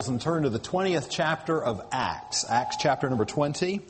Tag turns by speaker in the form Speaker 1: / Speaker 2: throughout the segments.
Speaker 1: and turn to the 20th chapter of Acts. Acts chapter number 20.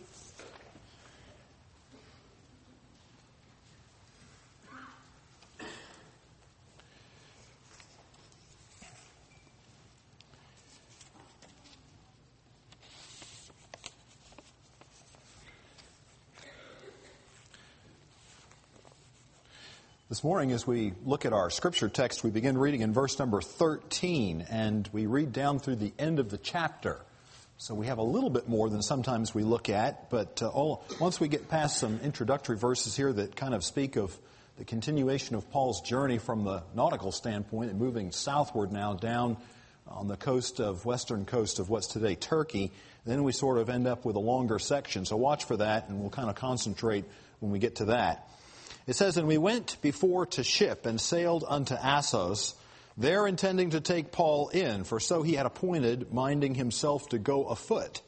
Speaker 1: This morning, as we look at our scripture text, we begin reading in verse number 13, and we read down through the end of the chapter. So we have a little bit more than sometimes we look at, but once we get past some introductory verses here that kind of speak of the continuation of Paul's journey from the nautical standpoint and moving southward now down on the western coast of what's today Turkey, then we sort of end up with a longer section. So watch for that, and we'll kind of concentrate when we get to that. It says, "And we went before to ship and sailed unto Assos, there intending to take Paul in, for so he had appointed, minding himself to go afoot.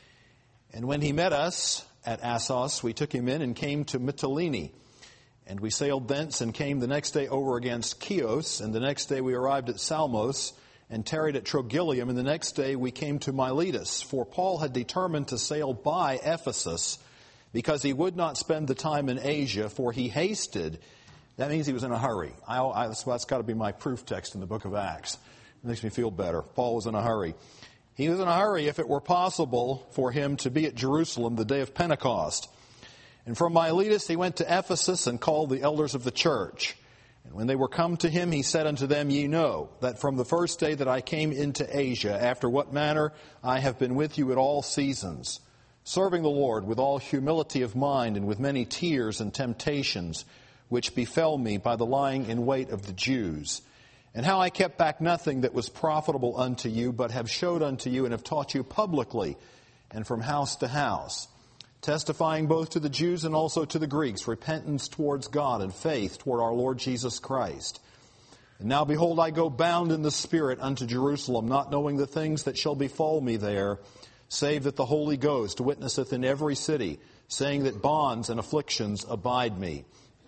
Speaker 1: And when he met us at Assos, we took him in and came to Mytilene. And we sailed thence and came the next day over against Chios, and the next day we arrived at Salmos, and tarried at Trogyllium, and the next day we came to Miletus. For Paul had determined to sail by Ephesus, because he would not spend the time in Asia, for he hasted." That means he was in a hurry. That's got to be my proof text in the book of Acts. It makes me feel better. Paul was in a hurry. He was in a hurry if it were possible for him to be at Jerusalem the day of Pentecost. And from Miletus he went to Ephesus and called the elders of the church. And when they were come to him, he said unto them, "Ye know that from the first day that I came into Asia, after what manner I have been with you at all seasons, serving the Lord with all humility of mind and with many tears and temptations, which befell me by the lying in wait of the Jews. And how I kept back nothing that was profitable unto you, but have showed unto you and have taught you publicly and from house to house, testifying both to the Jews and also to the Greeks, repentance towards God and faith toward our Lord Jesus Christ. And now behold, I go bound in the Spirit unto Jerusalem, not knowing the things that shall befall me there, save that the Holy Ghost witnesseth in every city, saying that bonds and afflictions abide me.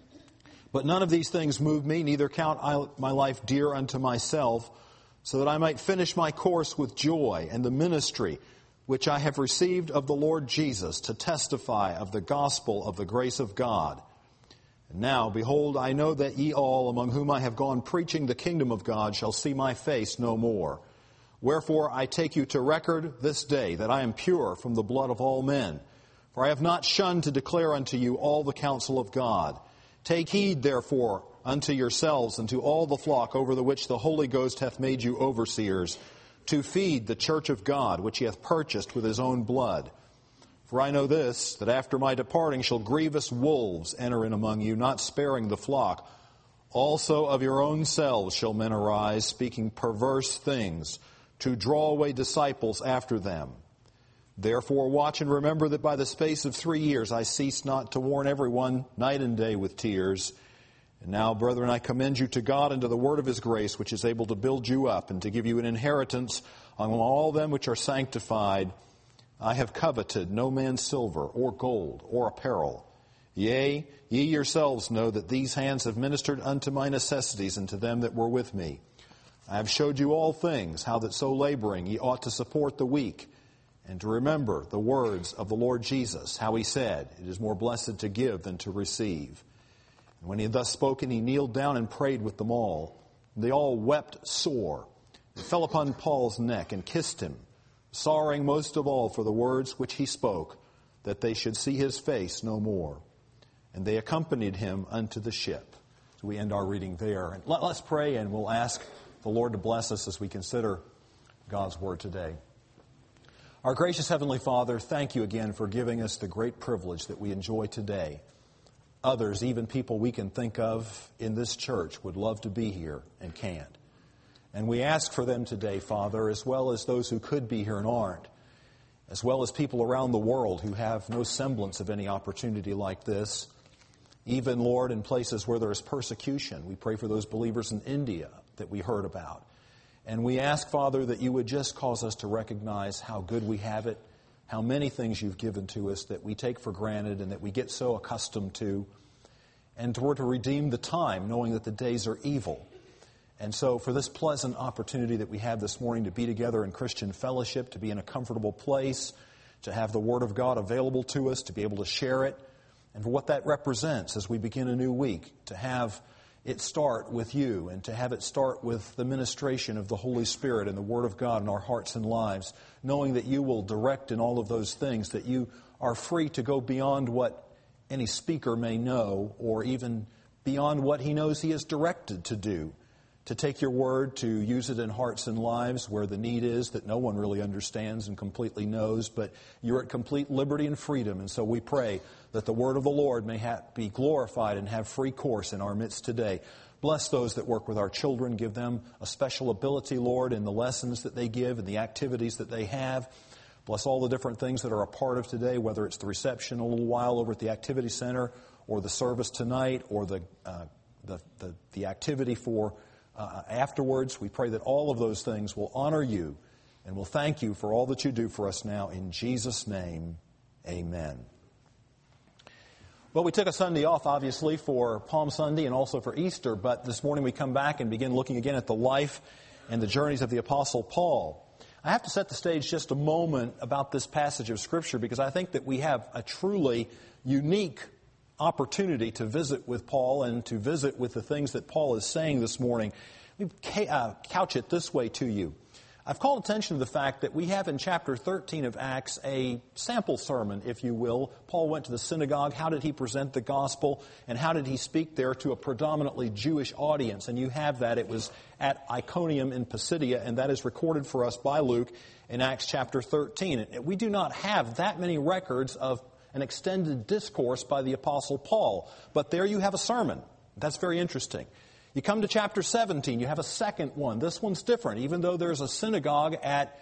Speaker 1: But none of these things move me, neither count I my life dear unto myself, so that I might finish my course with joy, and the ministry which I have received of the Lord Jesus, to testify of the gospel of the grace of God. And now, behold, I know that ye all, among whom I have gone preaching the kingdom of God, shall see my face no more. Wherefore I take you to record this day that I am pure from the blood of all men. For I have not shunned to declare unto you all the counsel of God. Take heed, therefore, unto yourselves and to all the flock over the which the Holy Ghost hath made you overseers, to feed the church of God, which he hath purchased with his own blood. For I know this, that after my departing shall grievous wolves enter in among you, not sparing the flock. Also of your own selves shall men arise, speaking perverse things, to draw away disciples after them. Therefore watch and remember that by the space of 3 years I ceased not to warn everyone night and day with tears. And now, brethren, I commend you to God and to the word of his grace, which is able to build you up and to give you an inheritance among all them which are sanctified. I have coveted no man's silver or gold or apparel. Yea, ye yourselves know that these hands have ministered unto my necessities and to them that were with me. I have showed you all things, how that so laboring ye ought to support the weak, and to remember the words of the Lord Jesus, how he said, "It is more blessed to give than to receive." And when he had thus spoken, he kneeled down and prayed with them all. And they all wept sore, and fell upon Paul's neck and kissed him, sorrowing most of all for the words which he spoke, that they should see his face no more. And they accompanied him unto the ship. So we end our reading there. And let's pray, and we'll ask the Lord to bless us as we consider God's Word today. Our gracious Heavenly Father, thank you again for giving us the great privilege that we enjoy today. Others, even people we can think of in this church, would love to be here and can't. And we ask for them today, Father, as well as those who could be here and aren't, as well as people around the world who have no semblance of any opportunity like this. Even, Lord, in places where there is persecution, we pray for those believers in India that we heard about. And we ask, Father, that you would just cause us to recognize how good we have it, how many things you've given to us that we take for granted and that we get so accustomed to, and to redeem the time, knowing that the days are evil. And so for this pleasant opportunity that we have this morning to be together in Christian fellowship, to be in a comfortable place, to have the Word of God available to us, to be able to share it, and for what that represents as we begin a new week, to have it start with you and to have it start with the ministration of the Holy Spirit and the Word of God in our hearts and lives, knowing that you will direct in all of those things, that you are free to go beyond what any speaker may know or even beyond what he knows he is directed to do, to take your Word, to use it in hearts and lives where the need is that no one really understands and completely knows, but you're at complete liberty and freedom. And so we pray that the Word of the Lord may be glorified and have free course in our midst today. Bless those that work with our children. Give them a special ability, Lord, in the lessons that they give and the activities that they have. Bless all the different things that are a part of today, whether it's the reception a little while over at the Activity Center or the service tonight or the activity for afterwards. We pray that all of those things will honor you, and we'll thank you for all that you do for us now. In Jesus' name, amen. Well, we took a Sunday off, obviously, for Palm Sunday and also for Easter, but this morning we come back and begin looking again at the life and the journeys of the Apostle Paul. I have to set the stage just a moment about this passage of Scripture because I think that we have a truly unique opportunity to visit with Paul and to visit with the things that Paul is saying this morning. Let me couch it this way to you. I've called attention to the fact that we have in chapter 13 of Acts a sample sermon, if you will. Paul went to the synagogue. How did he present the gospel? And how did he speak there to a predominantly Jewish audience? And you have that. It was at Iconium in Pisidia, and that is recorded for us by Luke in Acts chapter 13. And we do not have that many records of an extended discourse by the Apostle Paul. But there you have a sermon. That's very interesting. You come to chapter 17, you have a second one. This one's different. Even though there's a synagogue at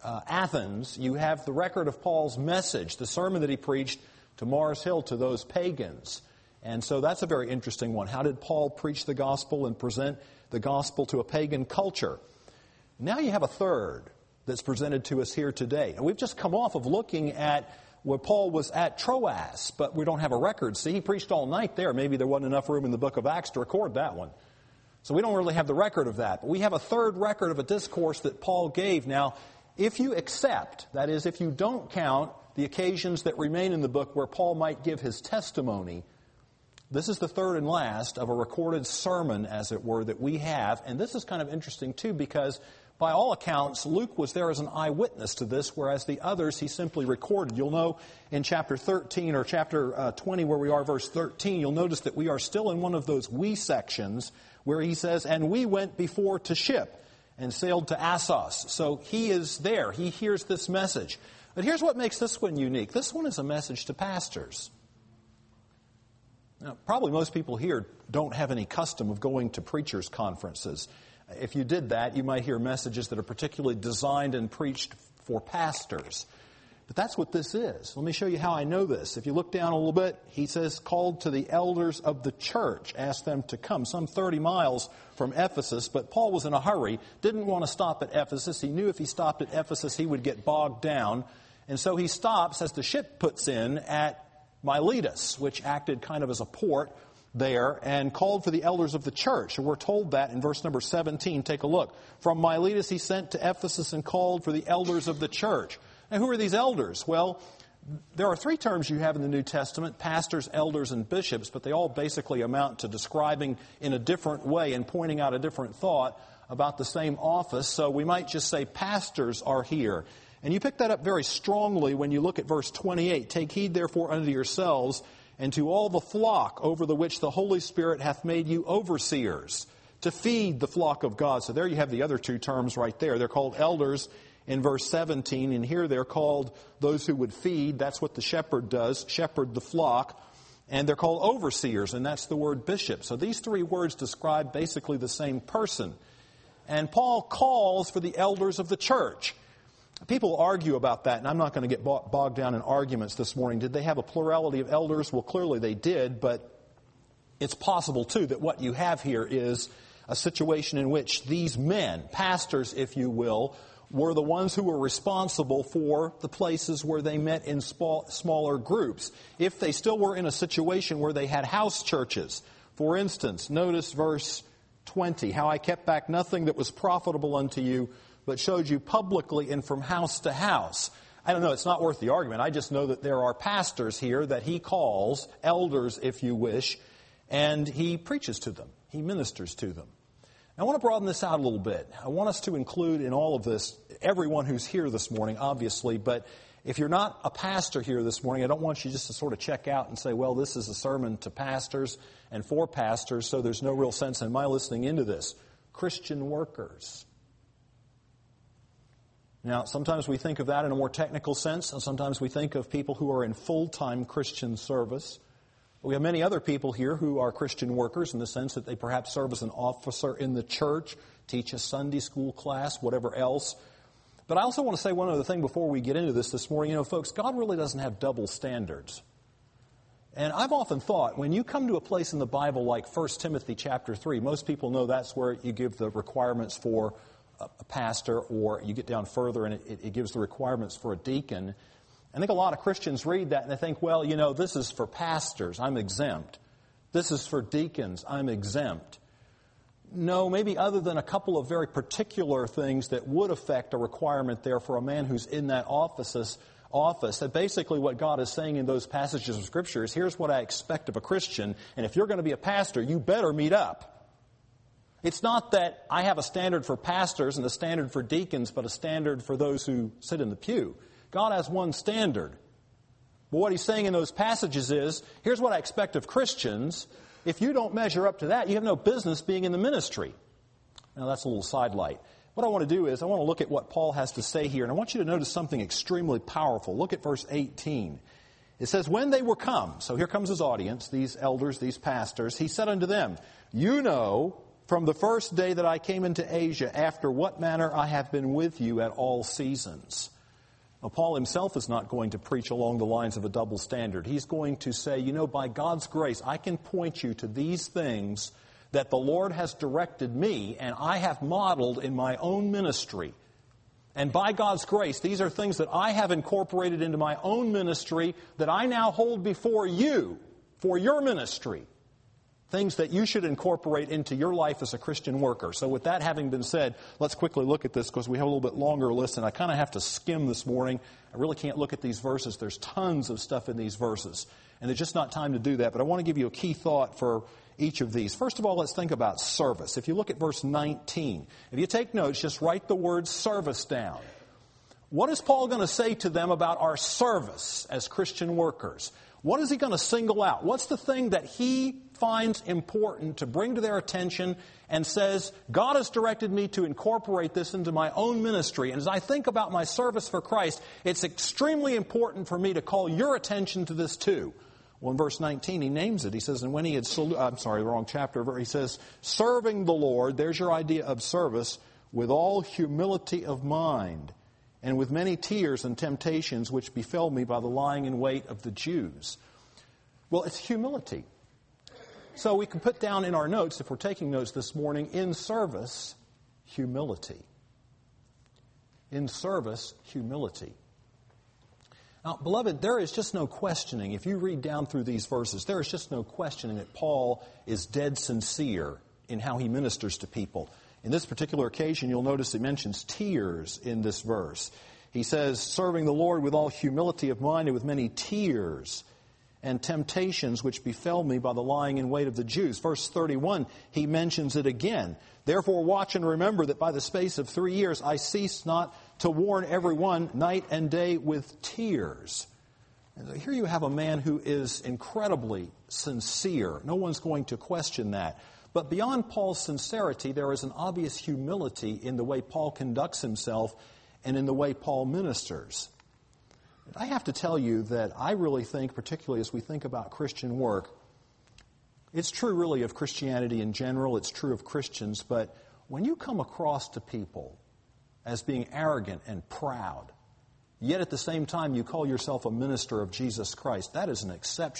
Speaker 1: Athens, you have the record of Paul's message, the sermon that he preached to Mars Hill to those pagans. And so that's a very interesting one. How did Paul preach the gospel and present the gospel to a pagan culture? Now you have a third that's presented to us here today. And we've just come off of looking at where Paul was at Troas, but we don't have a record. See, he preached all night there. Maybe there wasn't enough room in the book of Acts to record that one. So we don't really have the record of that. But we have a third record of a discourse that Paul gave. Now, if you accept, that is, if you don't count the occasions that remain in the book where Paul might give his testimony, this is the third and last of a recorded sermon, as it were, that we have. And this is kind of interesting, too, because by all accounts, Luke was there as an eyewitness to this, whereas the others he simply recorded. You'll know in chapter 13 or chapter 20, where we are, verse 13, you'll notice that we are still in one of those we sections where he says, and we went before to ship and sailed to Assos. So he is there. He hears this message. But here's what makes this one unique. This one is a message to pastors. Now, probably most people here don't have any custom of going to preachers' conferences. If you did that, you might hear messages that are particularly designed and preached for pastors. But that's what this is. Let me show you how I know this. If you look down a little bit, he says, called to the elders of the church, asked them to come, some 30 miles from Ephesus. But Paul was in a hurry, didn't want to stop at Ephesus. He knew if he stopped at Ephesus, he would get bogged down. And so he stops as the ship puts in at Miletus, which acted kind of as a port there, and called for the elders of the church. And we're told that in verse number 17. Take a look. From Miletus he sent to Ephesus and called for the elders of the church. Now, who are these elders? Well, there are three terms you have in the New Testament, pastors, elders, and bishops, but they all basically amount to describing in a different way and pointing out a different thought about the same office. So we might just say pastors are here. And you pick that up very strongly when you look at verse 28. Take heed therefore unto yourselves and to all the flock over the which the Holy Spirit hath made you overseers, to feed the flock of God. So there you have the other two terms right there. They're called elders in verse 17, and here they're called those who would feed. That's what the shepherd does, shepherd the flock. And they're called overseers, and that's the word bishop. So these three words describe basically the same person. And Paul calls for the elders of the church. People argue about that, and I'm not going to get bogged down in arguments this morning. Did they have a plurality of elders? Well, clearly they did, but it's possible, too, that what you have here is a situation in which these men, pastors, if you will, were the ones who were responsible for the places where they met in smaller groups. If they still were in a situation where they had house churches, for instance, notice verse 20, how I kept back nothing that was profitable unto you, but showed you publicly and from house to house. I don't know, it's not worth the argument. I just know that there are pastors here that he calls, elders if you wish, and he preaches to them. He ministers to them. I want to broaden this out a little bit. I want us to include in all of this everyone who's here this morning, obviously, but if you're not a pastor here this morning, I don't want you just to sort of check out and say, well, this is a sermon to pastors and for pastors, so there's no real sense in my listening into this. Christian workers. Now, sometimes we think of that in a more technical sense, and sometimes we think of people who are in full-time Christian service. We have many other people here who are Christian workers in the sense that they perhaps serve as an officer in the church, teach a Sunday school class, whatever else. But I also want to say one other thing before we get into this morning. You know, folks, God really doesn't have double standards. And I've often thought, when you come to a place in the Bible like 1 Timothy chapter 3, most people know that's where you give the requirements for a pastor, or you get down further and it gives the requirements for a deacon. I think a lot of Christians read that and they think, well, you know, this is for pastors, I'm exempt. This is for deacons, I'm exempt. No, maybe other than a couple of very particular things that would affect a requirement there for a man who's in that office, that basically what God is saying in those passages of Scripture is, here's what I expect of a Christian, and if you're going to be a pastor, you better meet up. It's not that I have a standard for pastors and a standard for deacons, but a standard for those who sit in the pew. God has one standard. But what he's saying in those passages is, here's what I expect of Christians. If you don't measure up to that, you have no business being in the ministry. Now, that's a little sidelight. What I want to do is I want to look at what Paul has to say here, and I want you to notice something extremely powerful. Look at verse 18. It says, when they were come, so here comes his audience, these elders, these pastors, he said unto them, you know from the first day that I came into Asia, after what manner I have been with you at all seasons. Now, Paul himself is not going to preach along the lines of a double standard. He's going to say, you know, by God's grace, I can point you to these things that the Lord has directed me and I have modeled in my own ministry. And by God's grace, these are things that I have incorporated into my own ministry that I now hold before you for your ministry. Things that you should incorporate into your life as a Christian worker. So with that having been said, let's quickly look at this because we have a little bit longer list and I kind of have to skim this morning. I really can't look at these verses. There's tons of stuff in these verses. And there's just not time to do that. But I want to give you a key thought for each of these. First of all, let's think about service. If you look at verse 19, if you take notes, just write the word service down. What is Paul going to say to them about our service as Christian workers? What is he going to single out? What's the thing that he finds important to bring to their attention and says, God has directed me to incorporate this into my own ministry. And as I think about my service for Christ, it's extremely important for me to call your attention to this too. Well, in verse 19, he names it. He says, and when he had wrong chapter. He says, serving the Lord, there's your idea of service, with all humility of mind, and with many tears and temptations which befell me by the lying in wait of the Jews. Well, it's humility. So we can put down in our notes, if we're taking notes this morning, in service, humility. In service, humility. Now, beloved, there is just no questioning. If you read down through these verses, there is just no questioning that Paul is dead sincere in how he ministers to people. In this particular occasion, you'll notice he mentions tears in this verse. He says, serving the Lord with all humility of mind and with many tears and temptations which befell me by the lying in wait of the Jews. Verse 31, he mentions it again. Therefore watch and remember that by the space of 3 years I ceased not to warn everyone night and day with tears. And so here you have a man who is incredibly sincere. No one's going to question that. But beyond Paul's sincerity, there is an obvious humility in the way Paul conducts himself and in the way Paul ministers. And I have to tell you that I really think, particularly as we think about Christian work, it's true really of Christianity in general, it's true of Christians, but when you come across to people as being arrogant and proud, yet at the same time you call yourself a minister of Jesus Christ, that is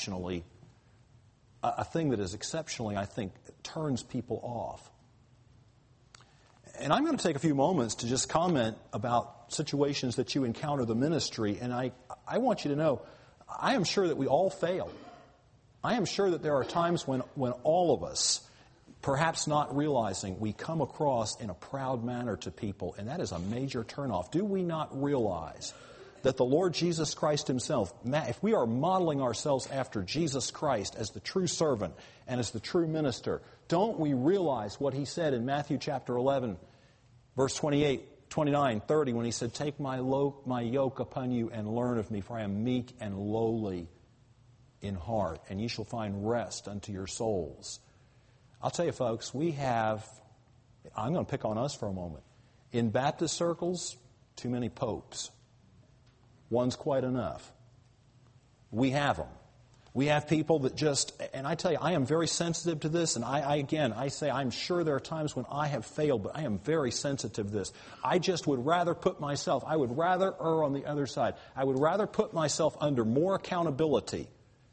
Speaker 1: a thing that is exceptionally, I think, turns people off. And I'm going to take a few moments to just comment about situations that you encounter the ministry. And I want you to know, I am sure that we all fail. I am sure that there are times when all of us, perhaps not realizing we come across in a proud manner to people, and that is a major turnoff. Do we not realize that the Lord Jesus Christ himself, if we are modeling ourselves after Jesus Christ as the true servant and as the true minister, don't we realize what he said in Matthew chapter 11, verse 28, 29, 30, when he said, "Take my yoke upon you and learn of me, for I am meek and lowly in heart, and ye shall find rest unto your souls." I'll tell you, folks, I'm going to pick on us for a moment. In Baptist circles, too many popes. One's quite enough. We have them. We have people that just, and I tell you, I am very sensitive to this, and I say I'm sure there are times when I have failed, but I am very sensitive to this. I just would rather I would rather err on the other side. I would rather put myself under more accountability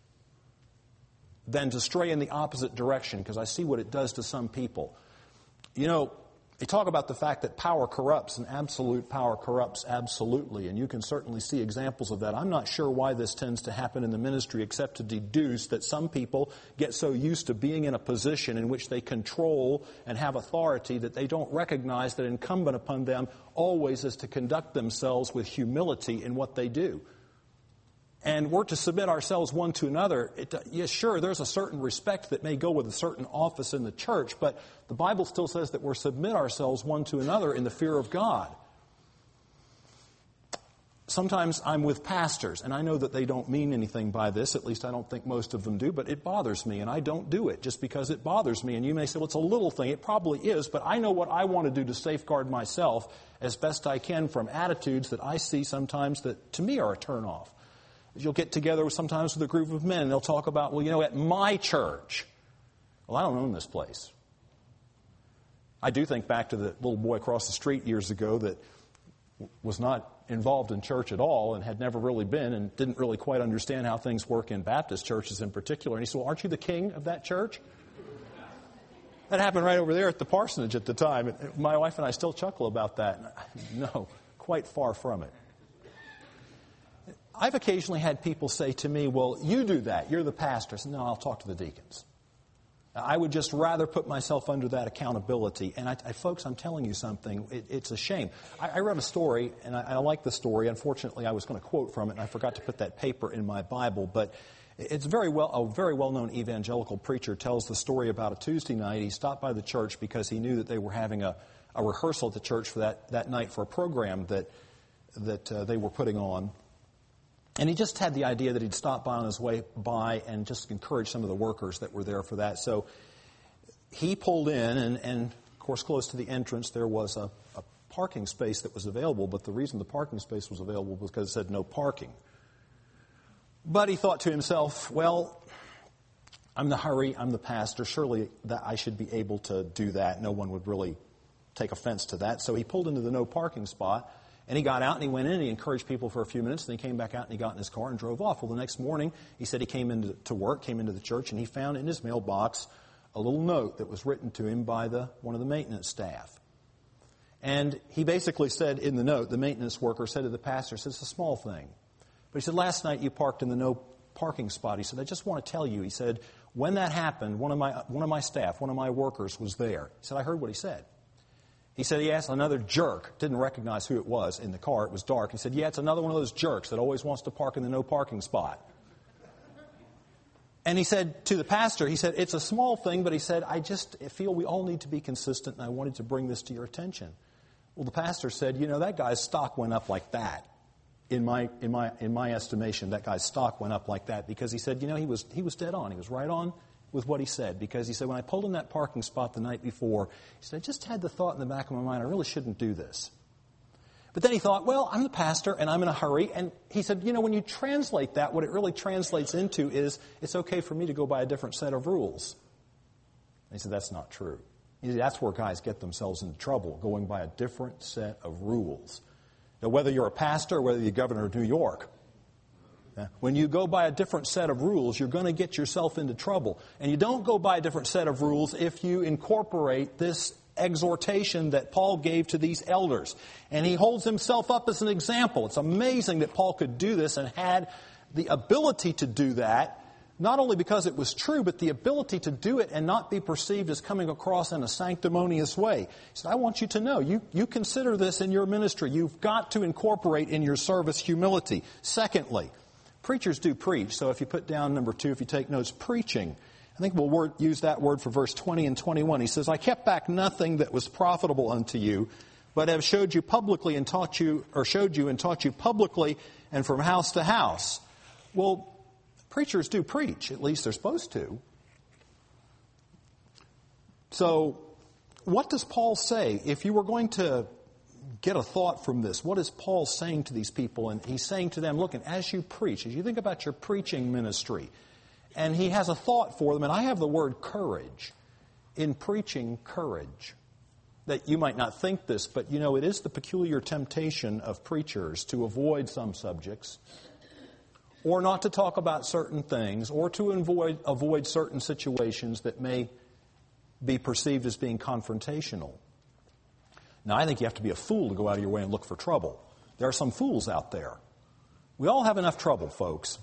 Speaker 1: than to stray in the opposite direction, because I see what it does to some people. You know, they talk about the fact that power corrupts, and absolute power corrupts absolutely, and you can certainly see examples of that. I'm not sure why this tends to happen in the ministry, except to deduce that some people get so used to being in a position in which they control and have authority that they don't recognize that incumbent upon them always is to conduct themselves with humility in what they do. And we're to submit ourselves one to another. Yes, sure, there's a certain respect that may go with a certain office in the church, but the Bible still says that we're to submit ourselves one to another in the fear of God. Sometimes I'm with pastors, and I know that they don't mean anything by this. At least I don't think most of them do, but it bothers me, and I don't do it just because it bothers me. And you may say, well, it's a little thing. It probably is, but I know what I want to do to safeguard myself as best I can from attitudes that I see sometimes that to me are a turnoff. You'll get together sometimes with a group of men, and they'll talk about, well, you know, at my church. Well, I don't own this place. I do think back to the little boy across the street years ago that was not involved in church at all and had never really been and didn't really quite understand how things work in Baptist churches in particular. And he said, well, aren't you the king of that church? That happened right over there at the parsonage at the time. My wife and I still chuckle about that. No, quite far from it. I've occasionally had people say to me, well, you do that. You're the pastor. I said, no, I'll talk to the deacons. I would just rather put myself under that accountability. And folks, I'm telling you something. It's a shame. I read a story, and I like the story. Unfortunately, I was going to quote from it, and I forgot to put that paper in my Bible. But it's a very well-known evangelical preacher tells the story about a Tuesday night. He stopped by the church because he knew that they were having a rehearsal at the church for that night for a program that they were putting on. And he just had the idea that he'd stop by on his way by and just encourage some of the workers that were there for that. So he pulled in, and of course, close to the entrance, there was a parking space that was available. But the reason the parking space was available was because it said no parking. But he thought to himself, well, I'm in a hurry, I'm the pastor. Surely that I should be able to do that. No one would really take offense to that. So he pulled into the no parking spot. And he got out and he went in and he encouraged people for a few minutes. And he came back out and he got in his car and drove off. Well, the next morning, he said he came into the church, and he found in his mailbox a little note that was written to him by one of the maintenance staff. And he basically said in the note, the maintenance worker said to the pastor, said, it's a small thing. But he said, last night you parked in the no parking spot. He said, I just want to tell you, he said, when that happened, one of my staff, one of my workers was there. He said, I heard what he said. He said he asked another jerk, didn't recognize who it was in the car, it was dark. He said, yeah, it's another one of those jerks that always wants to park in the no parking spot. And he said to the pastor, he said, it's a small thing, but he said, I just feel we all need to be consistent, and I wanted to bring this to your attention. Well, the pastor said, you know, that guy's stock went up like that. In my estimation, that guy's stock went up like that because he said, you know, he was dead on. He was right on with what he said, because he said, when I pulled in that parking spot the night before, he said, I just had the thought in the back of my mind, I really shouldn't do this. But then he thought, well, I'm the pastor and I'm in a hurry. And he said, you know, when you translate that, what it really translates into is, it's okay for me to go by a different set of rules. And he said, that's not true. He said, that's where guys get themselves into trouble, going by a different set of rules. Now, whether you're a pastor or whether you're governor of New York, when you go by a different set of rules, you're going to get yourself into trouble. And you don't go by a different set of rules if you incorporate this exhortation that Paul gave to these elders. And he holds himself up as an example. It's amazing that Paul could do this and had the ability to do that not only because it was true, but the ability to do it and not be perceived as coming across in a sanctimonious way. He said, I want you to know, you consider this in your ministry. You've got to incorporate in your service humility. Secondly, preachers do preach. So if you put down number 2, if you take notes, preaching. I think we'll use that word for verse 20 and 21. He says, I kept back nothing that was profitable unto you, but have showed you publicly and taught you, or showed you and taught you publicly and from house to house. Well, preachers do preach, at least they're supposed to. So, what does Paul say? If you were going to get a thought from this, what is Paul saying to these people? And he's saying to them, look, and as you preach, as you think about your preaching ministry, and he has a thought for them, and I have the word courage. In preaching, courage. That you might not think this, but you know, it is the peculiar temptation of preachers to avoid some subjects, or not to talk about certain things, or to avoid certain situations that may be perceived as being confrontational. Now, I think you have to be a fool to go out of your way and look for trouble. There are some fools out there. We all have enough trouble, folks.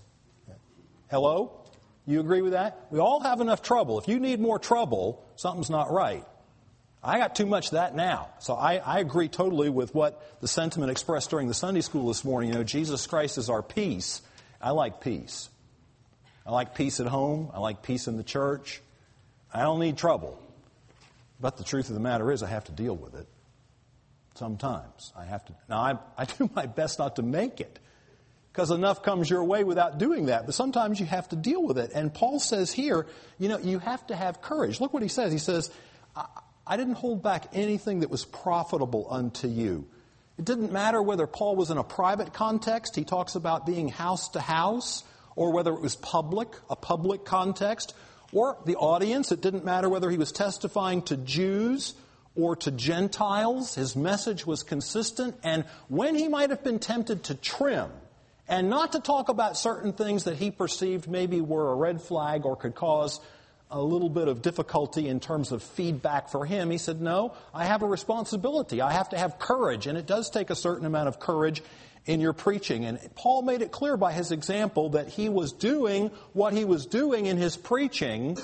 Speaker 1: Hello? You agree with that? We all have enough trouble. If you need more trouble, something's not right. I got too much of that now. So I agree totally with what the sentiment expressed during the Sunday school this morning. You know, Jesus Christ is our peace. I like peace. I like peace at home. I like peace in the church. I don't need trouble. But the truth of the matter is I have to deal with it. Sometimes I have to. Now, I do my best not to make it, because enough comes your way without doing that. But sometimes you have to deal with it. And Paul says here, you know, you have to have courage. Look what he says. He says, I didn't hold back anything that was profitable unto you. It didn't matter whether Paul was in a private context. He talks about being house to house, or whether it was a public context, or the audience. It didn't matter whether he was testifying to Jews or to Gentiles. His message was consistent. And when he might have been tempted to trim and not to talk about certain things that he perceived maybe were a red flag or could cause a little bit of difficulty in terms of feedback for him, he said, no, I have a responsibility. I have to have courage, and it does take a certain amount of courage in your preaching. And Paul made it clear by his example that he was doing what he was doing in his preaching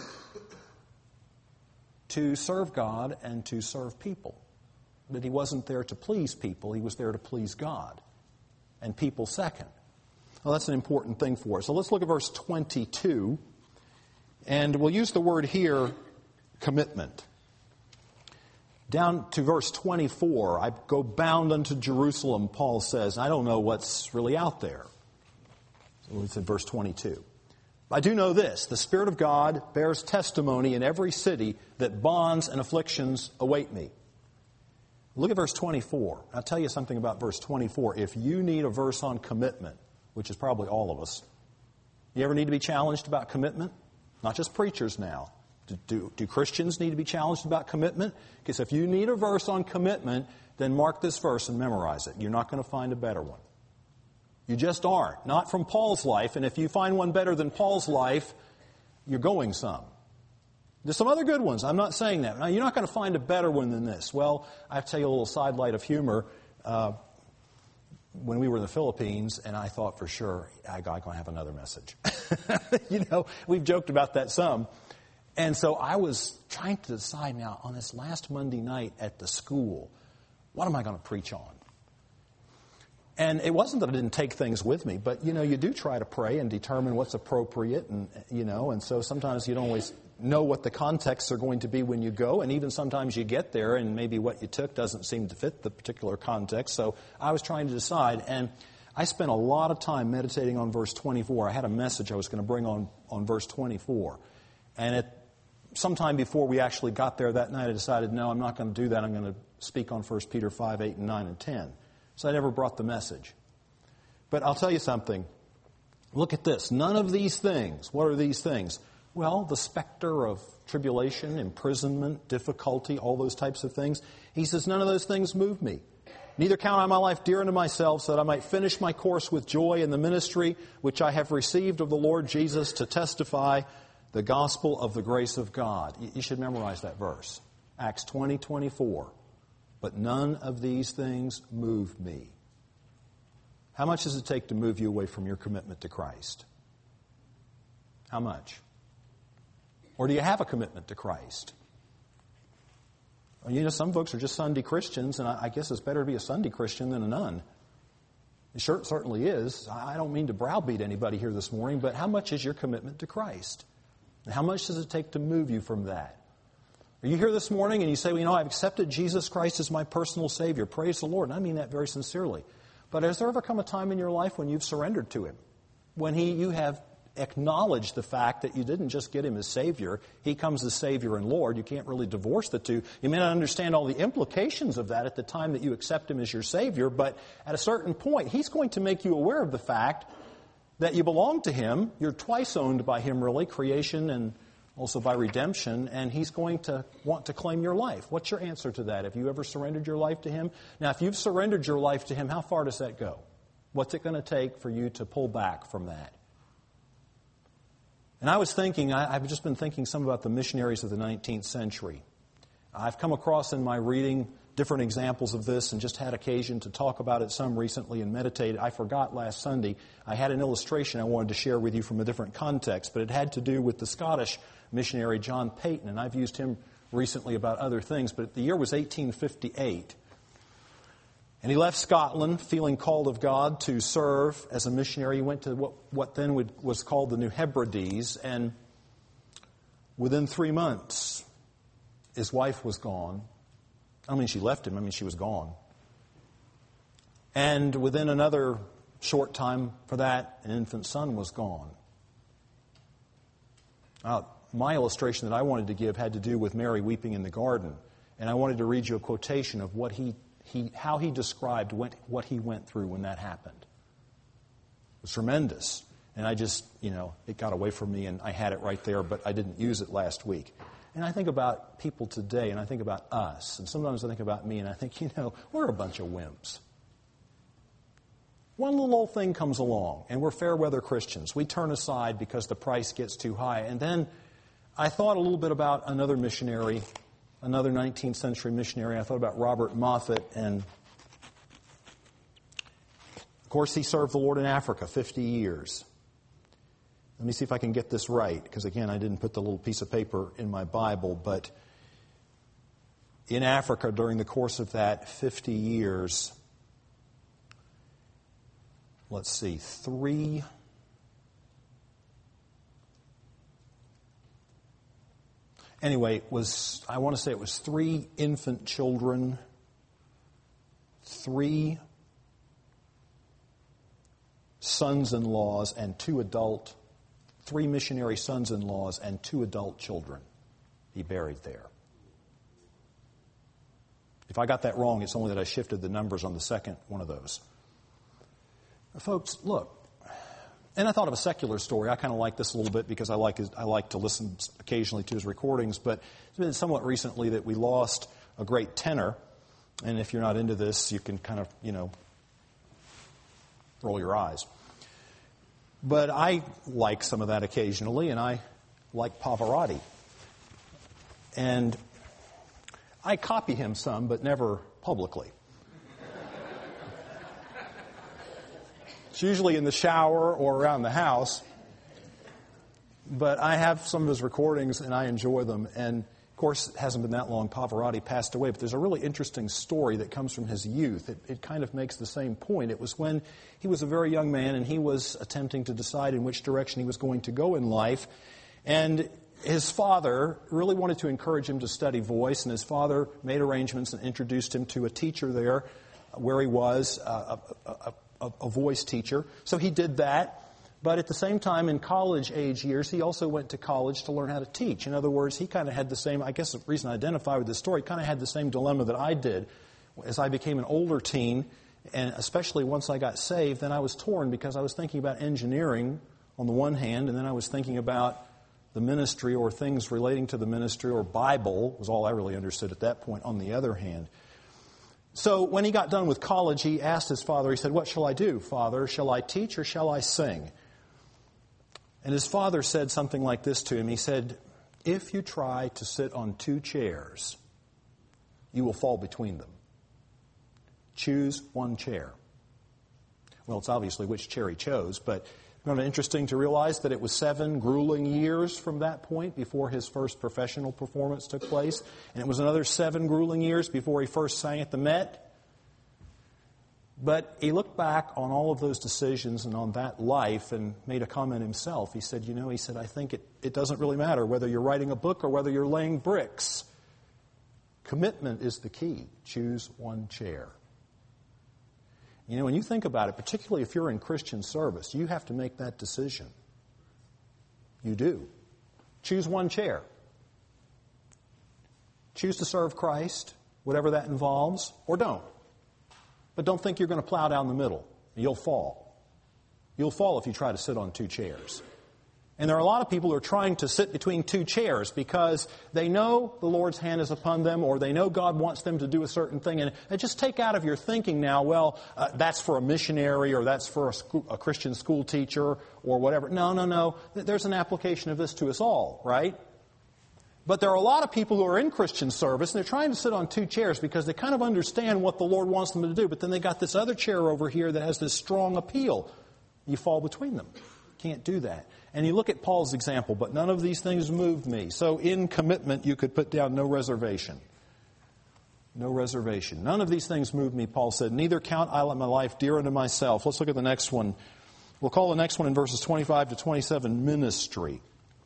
Speaker 1: to serve God and to serve people. That he wasn't there to please people, he was there to please God. And people second. Well, that's an important thing for us. So let's look at verse 22. And we'll use the word here, commitment. Down to verse 24, I go bound unto Jerusalem, Paul says. I don't know what's really out there. So it's in verse 22. I do know this, the Spirit of God bears testimony in every city that bonds and afflictions await me. Look at verse 24. I'll tell you something about verse 24. If you need a verse on commitment, which is probably all of us, you ever need to be challenged about commitment? Not just preachers now. Do Christians need to be challenged about commitment? Because if you need a verse on commitment, then mark this verse and memorize it. You're not going to find a better one. You just aren't. Not from Paul's life. And if you find one better than Paul's life, you're going some. There's some other good ones. I'm not saying that. Now, you're not going to find a better one than this. Well, I have to tell you a little sidelight of humor. When we were in the Philippines, and I thought for sure, I'm going to have another message. You know, we've joked about that some. And so I was trying to decide now, on this last Monday night at the school, what am I going to preach on? And it wasn't that I didn't take things with me, but, you know, you do try to pray and determine what's appropriate, and, you know, and so sometimes you don't always know what the contexts are going to be when you go, and even sometimes you get there and maybe what you took doesn't seem to fit the particular context. So I was trying to decide, and I spent a lot of time meditating on verse 24. I had a message I was going to bring on verse 24. And sometime before we actually got there that night, I decided, no, I'm not going to do that. I'm going to speak on 1 Peter 5, 8, and 9, and 10. So I never brought the message. But I'll tell you something. Look at this. None of these things. What are these things? Well, the specter of tribulation, imprisonment, difficulty, all those types of things. He says, none of those things move me. Neither count I my life dear unto myself, so that I might finish my course with joy in the ministry which I have received of the Lord Jesus to testify the gospel of the grace of God. You should memorize that verse. Acts 20:24. But none of these things move me. How much does it take to move you away from your commitment to Christ? How much? Or do you have a commitment to Christ? You know, some folks are just Sunday Christians, and I guess it's better to be a Sunday Christian than a nun. It certainly is. I don't mean to browbeat anybody here this morning, but how much is your commitment to Christ? And how much does it take to move you from that? Are you here this morning and you say, well, you know, I've accepted Jesus Christ as my personal Savior. Praise the Lord. And I mean that very sincerely. But has there ever come a time in your life when you've surrendered to Him? When you have acknowledged the fact that you didn't just get Him as Savior. He comes as Savior and Lord. You can't really divorce the two. You may not understand all the implications of that at the time that you accept Him as your Savior, but at a certain point, He's going to make you aware of the fact that you belong to Him. You're twice owned by Him, really, creation and also by redemption, and He's going to want to claim your life. What's your answer to that? Have you ever surrendered your life to Him? Now, if you've surrendered your life to Him, how far does that go? What's it going to take for you to pull back from that? And I was thinking, I've just been thinking some about the missionaries of the 19th century. I've come across in my reading different examples of this and just had occasion to talk about it some recently and meditate. I forgot last Sunday. I had an illustration I wanted to share with you from a different context, but it had to do with the Scottish missionary John Paton, and I've used him recently about other things, but the year was 1858. And he left Scotland feeling called of God to serve as a missionary. He went to what then was called the New Hebrides, and within 3 months, his wife was gone. I don't mean she left him, I mean she was gone. And within another short time for that, an infant son was gone. My illustration that I wanted to give had to do with Mary weeping in the garden. And I wanted to read you a quotation of how he described what he went through when that happened. It was tremendous. And I just, it got away from me and I had it right there, but I didn't use it last week. And I think about people today and I think about us. And sometimes I think about me and I think, we're a bunch of wimps. One little old thing comes along and we're fair weather Christians. We turn aside because the price gets too high. And then I thought a little bit about another missionary, another 19th century missionary. I thought about Robert Moffat, and of course he served the Lord in Africa 50 years. Let me see if I can get this right, because again, I didn't put the little piece of paper in my Bible, but in Africa during the course of that 50 years, let's see, I want to say it was 3 infant children, 3 sons-in-laws, and 3 missionary sons-in-laws and 2 adult children he buried there. If I got that wrong, it's only that I shifted the numbers on the second one of those. Now, folks, look. And I thought of a secular story. I kind of like this a little bit because I like to listen occasionally to his recordings. But it's been somewhat recently that we lost a great tenor. And if you're not into this, you can kind of, roll your eyes. But I like some of that occasionally, and I like Pavarotti. And I copy him some, but never publicly. It's usually in the shower or around the house. But I have some of his recordings, and I enjoy them. And, of course, it hasn't been that long. Pavarotti passed away. But there's a really interesting story that comes from his youth. It kind of makes the same point. It was when he was a very young man, and he was attempting to decide in which direction he was going to go in life. And his father really wanted to encourage him to study voice, and his father made arrangements and introduced him to a teacher there where he was, a voice teacher. So he did that. But at the same time, in college-age years, he also went to college to learn how to teach. In other words, he kind of had the same, I guess the reason I identify with this story, kind of had the same dilemma that I did. As I became an older teen, and especially once I got saved, then I was torn because I was thinking about engineering on the one hand, and then I was thinking about the ministry or things relating to the ministry, or Bible was all I really understood at that point on the other hand. So when he got done with college, he asked his father, he said, "What shall I do, Father? Shall I teach or shall I sing?" And his father said something like this to him. He said, "If you try to sit on 2 chairs, you will fall between them. Choose one chair." Well, it's obviously which chair he chose, but Isn't it interesting to realize that it was 7 grueling years from that point before his first professional performance took place? And it was another 7 grueling years before he first sang at the Met? But he looked back on all of those decisions and on that life and made a comment himself. He said, I think it doesn't really matter whether you're writing a book or whether you're laying bricks. Commitment is the key. Choose one chair. When you think about it, particularly if you're in Christian service, you have to make that decision. You do. Choose one chair. Choose to serve Christ, whatever that involves, or don't. But don't think you're going to plow down the middle. You'll fall. You'll fall if you try to sit on 2 chairs. And there are a lot of people who are trying to sit between 2 chairs because they know the Lord's hand is upon them, or they know God wants them to do a certain thing. And just take out of your thinking now, that's for a missionary, or that's for a Christian school teacher, or whatever. No. There's an application of this to us all, right? But there are a lot of people who are in Christian service, and they're trying to sit on 2 chairs because they kind of understand what the Lord wants them to do. But then they got this other chair over here that has this strong appeal. You fall between them. Can't do that. And you look at Paul's example, but none of these things moved me. So in commitment, you could put down no reservation. No reservation. None of these things moved me, Paul said. Neither count I my life dear unto myself. Let's look at the next one. We'll call the next one in verses 25 to 27 ministry.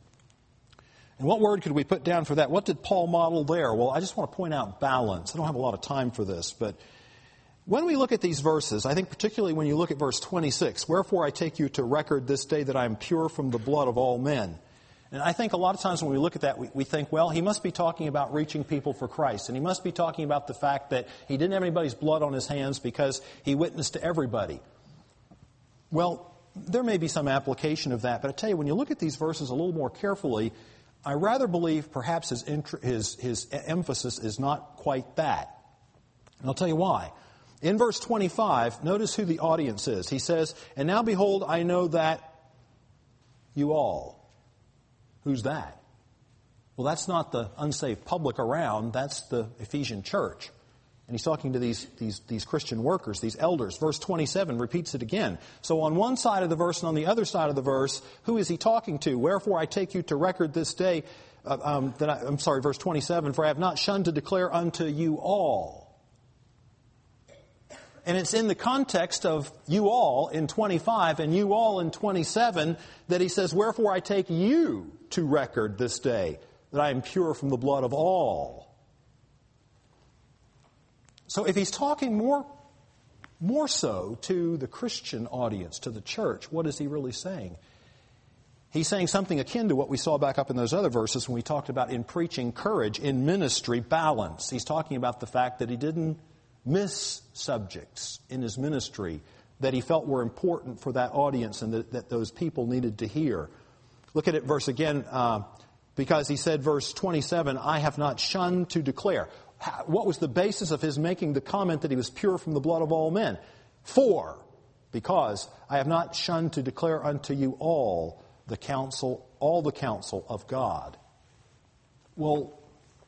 Speaker 1: And what word could we put down for that? What did Paul model there? Well, I just want to point out balance. I don't have a lot of time for this, but when we look at these verses, I think particularly when you look at verse 26, wherefore I take you to record this day that I am pure from the blood of all men. And I think a lot of times when we look at that, we think, well, he must be talking about reaching people for Christ. And he must be talking about the fact that he didn't have anybody's blood on his hands because he witnessed to everybody. Well, there may be some application of that. But I tell you, when you look at these verses a little more carefully, I rather believe perhaps his emphasis is not quite that. And I'll tell you why. In verse 25, notice who the audience is. He says, and now behold, I know that you all. Who's that? Well, that's not the unsaved public around. That's the Ephesian church. And he's talking to these Christian workers, these elders. Verse 27 repeats it again. So on one side of the verse and on the other side of the verse, who is he talking to? Wherefore I take you to record this day, verse 27, for I have not shunned to declare unto you all. And it's in the context of you all in 25 and you all in 27 that he says, wherefore I take you to record this day that I am pure from the blood of all. So if he's talking more so to the Christian audience, to the church, what is he really saying? He's saying something akin to what we saw back up in those other verses when we talked about in preaching courage, in ministry balance. He's talking about the fact that he didn't miss subjects in his ministry that he felt were important for that audience and that those people needed to hear. Look at it verse again, because he said, verse 27, I have not shunned to declare. What was the basis of his making the comment that he was pure from the blood of all men? Because I have not shunned to declare unto you all the counsel of God. Well,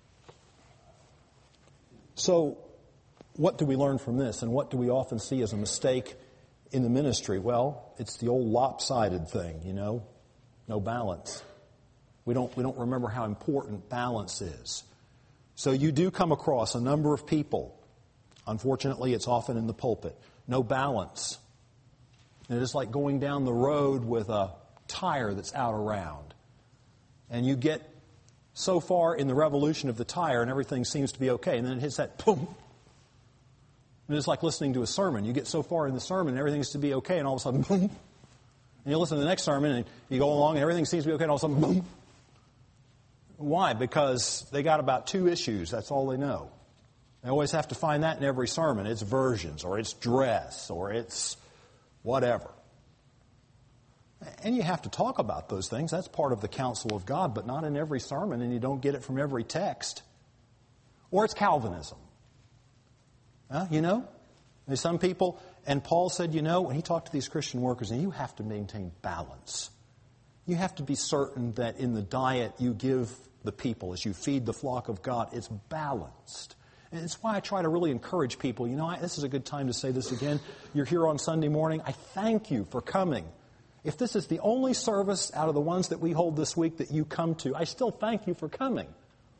Speaker 1: so what do we learn from this, and what do we often see as a mistake in the ministry? Well, it's the old lopsided thing, no balance. We don't remember how important balance is. So you do come across a number of people, unfortunately it's often in the pulpit, no balance. And it is like going down the road with a tire that's out around. And you get so far in the revolution of the tire and everything seems to be okay, and then it hits that boom. And it's like listening to a sermon. You get so far in the sermon and everything seems to be okay, and all of a sudden, boom. And you listen to the next sermon and you go along and everything seems to be okay, and all of a sudden, boom. Why? Because they got about 2 issues. That's all they know. They always have to find that in every sermon. It's versions, or it's dress, or it's whatever. And you have to talk about those things. That's part of the counsel of God, but not in every sermon, and you don't get it from every text. Or it's Calvinism. There's some people, and Paul said, when he talked to these Christian workers, and you have to maintain balance. You have to be certain that in the diet you give the people, as you feed the flock of God, it's balanced. And it's why I try to really encourage people. This is a good time to say this again. You're here on Sunday morning. I thank you for coming. if this is the only service out of the ones that we hold this week that you come to, I still thank you for coming.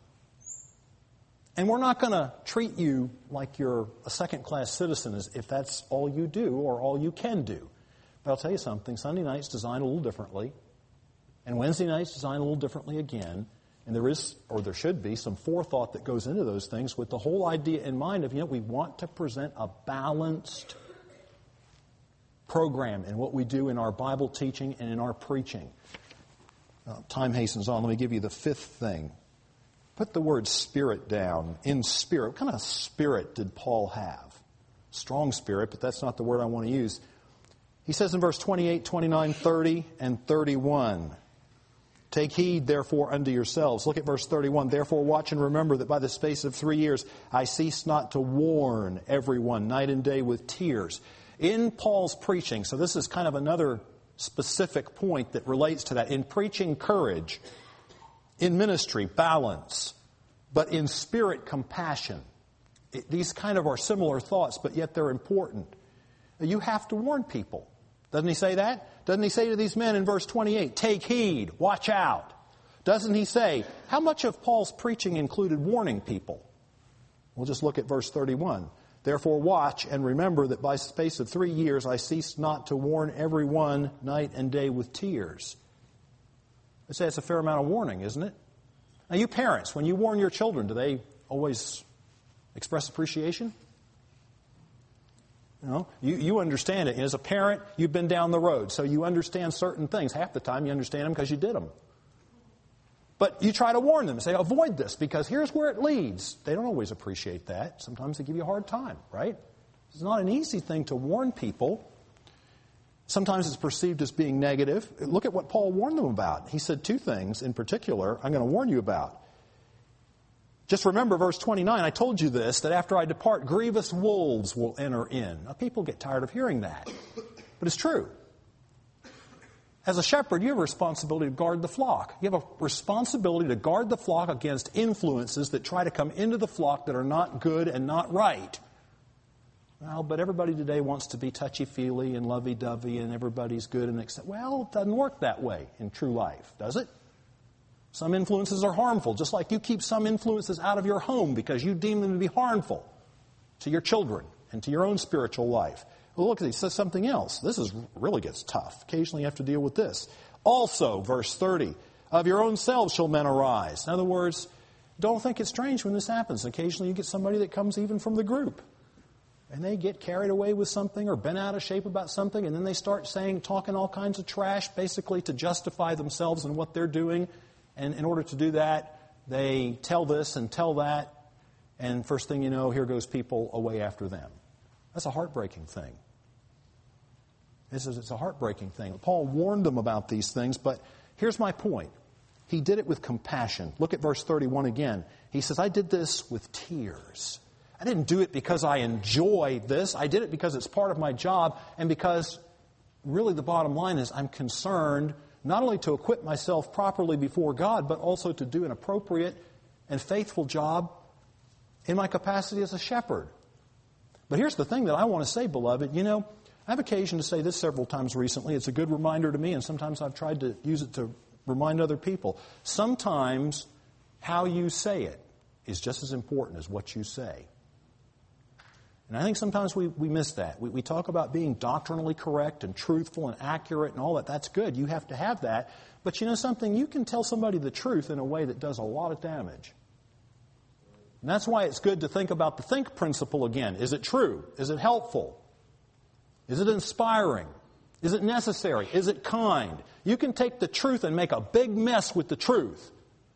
Speaker 1: And we're not going to treat you like you're a second-class citizen as if that's all you do or all you can do. But I'll tell you something, Sunday night's designed a little differently, and Wednesday night's designed a little differently again, and there is, or there should be, some forethought that goes into those things with the whole idea in mind of, we want to present a balanced program in what we do in our Bible teaching and in our preaching. Time hastens on. Let me give you the fifth thing. Put the word spirit down. In spirit. What kind of spirit did Paul have? Strong spirit, but that's not the word I want to use. He says in verse 28, 29, 30, and 31, take heed, therefore, unto yourselves. Look at verse 31. Therefore, watch and remember that by the space of 3 years I cease not to warn everyone night and day with tears. In Paul's preaching, so this is kind of another specific point that relates to that. In preaching, courage. In ministry, balance. But in spirit, compassion. These kind of are similar thoughts, but yet they're important. You have to warn people. Doesn't he say that? Doesn't he say to these men in verse 28, take heed, watch out? Doesn't he say, how much of Paul's preaching included warning people? We'll just look at verse 31. Therefore watch and remember that by space of 3 years I ceased not to warn everyone night and day with tears. I'd say it's a fair amount of warning, isn't it? Now you parents, when you warn your children, do they always express appreciation? You understand it. As a parent, you've been down the road, so you understand certain things. Half the time you understand them because you did them. But you try to warn them and say, avoid this because here's where it leads. They don't always appreciate that. Sometimes they give you a hard time, right? It's not an easy thing to warn people. Sometimes it's perceived as being negative. Look at what Paul warned them about. He said 2 things in particular I'm going to warn you about. Just remember verse 29, I told you this, that after I depart, grievous wolves will enter in. Now, people get tired of hearing that, but it's true. As a shepherd, you have a responsibility to guard the flock. You have a responsibility to guard the flock against influences that try to come into the flock that are not good and not right. Well, but everybody today wants to be touchy-feely and lovey-dovey and everybody's good and accept. Well, it doesn't work that way in true life, does it? Some influences are harmful, just like you keep some influences out of your home because you deem them to be harmful to your children and to your own spiritual life. Well, look, he says something else. This really gets tough. Occasionally you have to deal with this. Also, verse 30, of your own selves shall men arise. In other words, don't think it's strange when this happens. Occasionally you get somebody that comes even from the group. And they get carried away with something or bent out of shape about something, and then they start talking all kinds of trash, basically to justify themselves and what they're doing. And in order to do that, they tell this and tell that, and first thing you know, here goes people away after them. That's a heartbreaking thing. It's a heartbreaking thing. Paul warned them about these things, but here's my point. He did it with compassion. Look at verse 31 again. He says, I did this with tears. I didn't do it because I enjoy this. I did it because it's part of my job and because really the bottom line is I'm concerned not only to equip myself properly before God, but also to do an appropriate and faithful job in my capacity as a shepherd. But here's the thing that I want to say, beloved. I have occasion to say this several times recently. It's a good reminder to me, and sometimes I've tried to use it to remind other people. Sometimes how you say it is just as important as what you say. And I think sometimes we miss that. We talk about being doctrinally correct and truthful and accurate and all that. That's good. You have to have that. But you know something? You can tell somebody the truth in a way that does a lot of damage. And that's why it's good to think about the think principle again. Is it true? Is it helpful? Is it inspiring? Is it necessary? Is it kind? You can take the truth and make a big mess with the truth.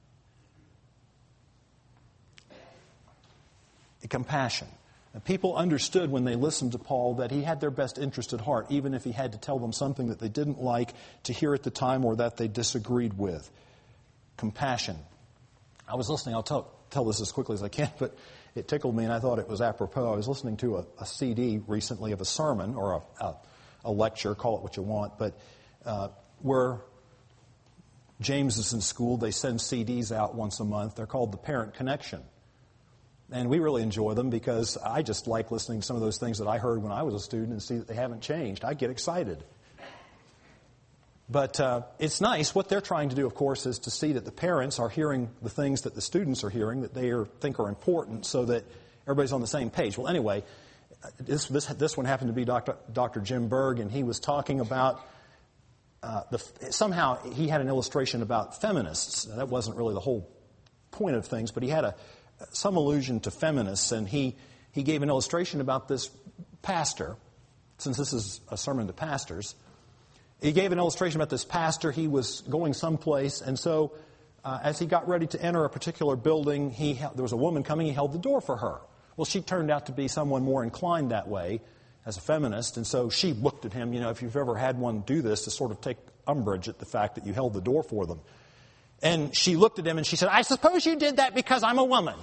Speaker 1: Compassion. And people understood when they listened to Paul that he had their best interest at heart, even if he had to tell them something that they didn't like to hear at the time or that they disagreed with. Compassion. I was listening, I'll tell this as quickly as I can, but it tickled me and I thought it was apropos. I was listening to a CD recently of a sermon or a lecture, call it what you want, but where James is in school, they send CDs out once a month. They're called The Parent Connection. And we really enjoy them because I just like listening to some of those things that I heard when I was a student and see that they haven't changed. I get excited. But it's nice. What they're trying to do, of course, is to see that the parents are hearing the things that the students are hearing that they think are important so that everybody's on the same page. Well, anyway, this one happened to be Dr. Jim Berg, and he was talking about somehow he had an illustration about feminists. Now, that wasn't really the whole point of things, but he had some allusion to feminists, and he gave an illustration about this pastor, since this is a sermon to pastors. He gave an illustration about this pastor. He was going someplace, and so as he got ready to enter a particular building, there was a woman coming. He held the door for her. Well, she turned out to be someone more inclined that way as a feminist, and so she looked at him. You know, if you've ever had one do this, to sort of take umbrage at the fact that you held the door for them. And she looked at him and she said, "I suppose you did that because I'm a woman."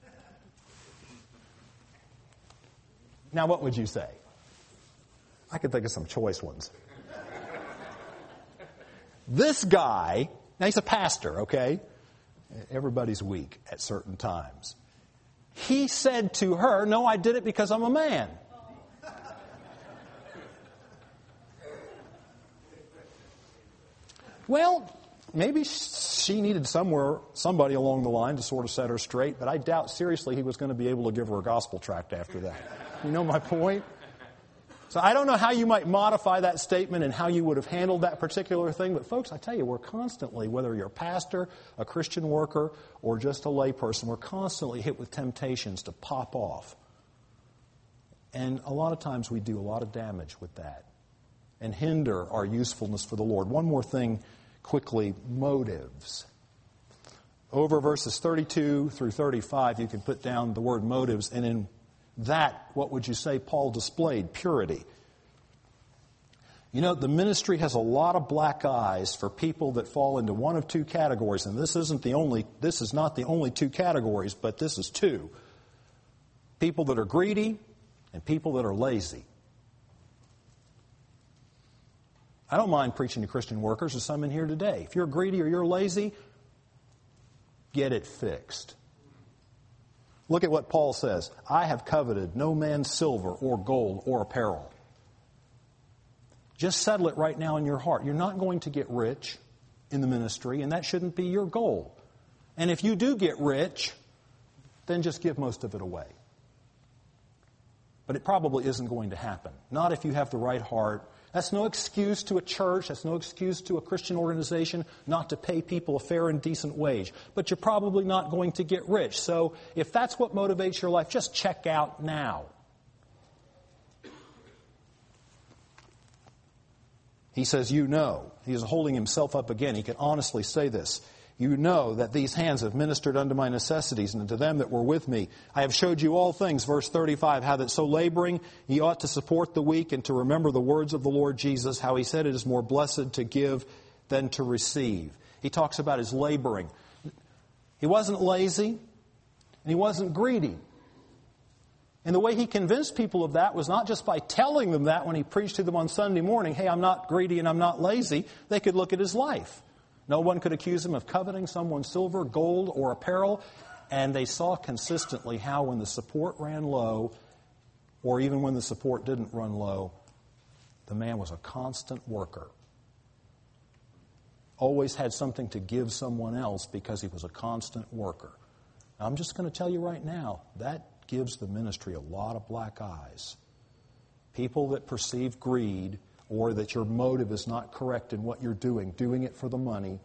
Speaker 1: Now, what would you say? I could think of some choice ones. This guy, now he's a pastor, okay? Everybody's weak at certain times. He said to her, "No, I did it because I'm a man." Well, maybe she needed somebody along the line to sort of set her straight, but I doubt seriously he was going to be able to give her a gospel tract after that. You know my point? So I don't know how you might modify that statement and how you would have handled that particular thing, but folks, I tell you, we're constantly, whether you're a pastor, a Christian worker, or just a layperson, we're constantly hit with temptations to pop off. And a lot of times we do a lot of damage with that and hinder our usefulness for the Lord. One more thing quickly, motives. Over verses 32 through 35, you can put down the word motives, and in that, what would you say Paul displayed? Purity. You know, the ministry has a lot of black eyes for people that fall into one of two categories, and this is not the only two categories, but this is two. People that are greedy and people that are lazy. I don't mind preaching to Christian workers. There's some in here today. If you're greedy or you're lazy, get it fixed. Look at what Paul says. "I have coveted no man's silver or gold or apparel." Just settle it right now in your heart. You're not going to get rich in the ministry, and that shouldn't be your goal. And if you do get rich, then just give most of it away. But it probably isn't going to happen. Not if you have the right heart. That's no excuse to a church, that's no excuse to a Christian organization not to pay people a fair and decent wage. But you're probably not going to get rich. So if that's what motivates your life, just check out now. He says, you know. He is holding himself up again. He can honestly say this. You know that these hands have ministered unto my necessities, and unto them that were with me. I have showed you all things, verse 35, how that so laboring ye ought to support the weak and to remember the words of the Lord Jesus, how he said it is more blessed to give than to receive. He talks about his laboring. He wasn't lazy, and he wasn't greedy. And the way he convinced people of that was not just by telling them that when he preached to them on Sunday morning, hey, I'm not greedy and I'm not lazy. They could look at his life. No one could accuse him of coveting someone's silver, gold, or apparel. And they saw consistently how when the support ran low, or even when the support didn't run low, the man was a constant worker. Always had something to give someone else because he was a constant worker. Now, I'm just going to tell you right now, that gives the ministry a lot of black eyes. People that perceive greed, or that your motive is not correct in what you're doing it for the money,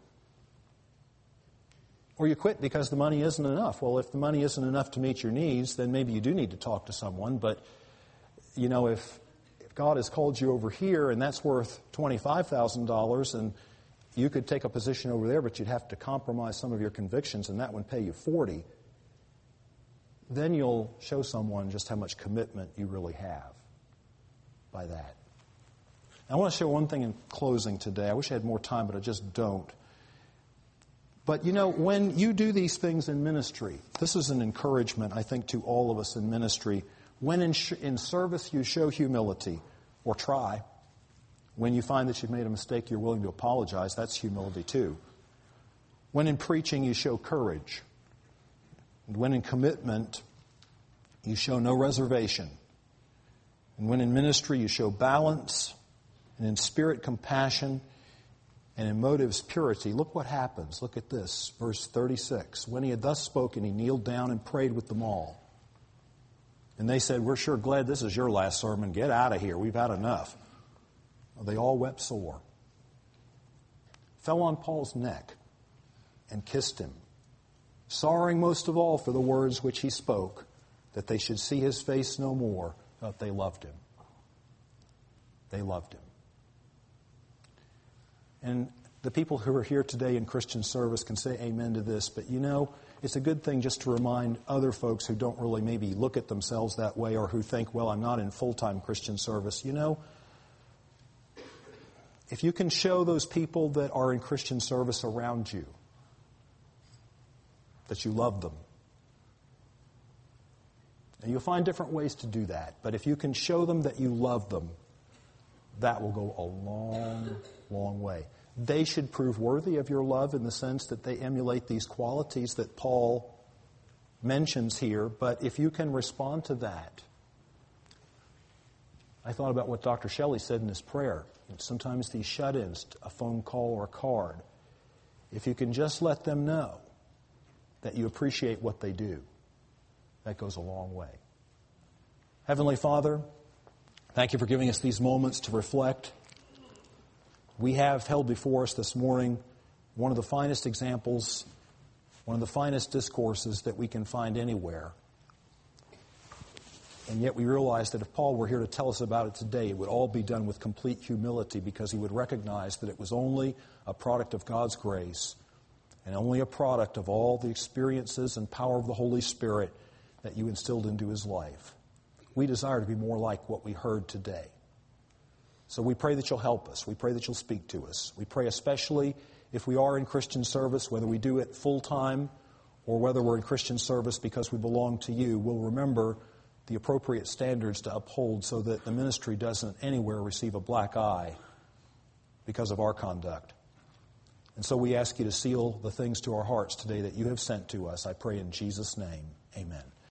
Speaker 1: or you quit because the money isn't enough. Well, if the money isn't enough to meet your needs, then maybe you do need to talk to someone. But, you know, if God has called you over here and that's worth $25,000, and you could take a position over there, but you'd have to compromise some of your convictions, and that would pay you $40,000, then you'll show someone just how much commitment you really have by that. I want to share one thing in closing today. I wish I had more time, but I just don't. But, you know, when you do these things in ministry, this is an encouragement, I think, to all of us in ministry. When in service you show humility, or try. When you find that you've made a mistake, you're willing to apologize. That's humility, too. When in preaching you show courage. And when in commitment you show no reservation. And when in ministry you show balance, and in spirit compassion, And in motives purity, look what happens. Look at this, verse 36. When he had thus spoken, he kneeled down and prayed with them all. And they said, we're sure glad this is your last sermon. Get out of here. We've had enough. Well, they all wept sore, fell on Paul's neck, and kissed him, sorrowing most of all for the words which he spoke, that they should see his face no more, but they loved him. They loved him. And the people who are here today in Christian service can say amen to this, but you know, it's a good thing just to remind other folks who don't really maybe look at themselves that way or who think, well, I'm not in full-time Christian service. You know, if you can show those people that are in Christian service around you that you love them, and you'll find different ways to do that, but if you can show them that you love them, that will go a long, long way. They should prove worthy of your love in the sense that they emulate these qualities that Paul mentions here. But if you can respond to that, I thought about what Dr. Shelley said in his prayer. Sometimes these shut-ins, a phone call or a card, if you can just let them know that you appreciate what they do, that goes a long way. Heavenly Father, thank you for giving us these moments to reflect. We have held before us this morning one of the finest examples, one of the finest discourses that we can find anywhere. And yet we realize that if Paul were here to tell us about it today, it would all be done with complete humility because he would recognize that it was only a product of God's grace and only a product of all the experiences and power of the Holy Spirit that you instilled into his life. We desire to be more like what we heard today. So we pray that you'll help us. We pray that you'll speak to us. We pray especially if we are in Christian service, whether we do it full-time or whether we're in Christian service because we belong to you, we'll remember the appropriate standards to uphold so that the ministry doesn't anywhere receive a black eye because of our conduct. And so we ask you to seal the things to our hearts today that you have sent to us. I pray in Jesus' name. Amen.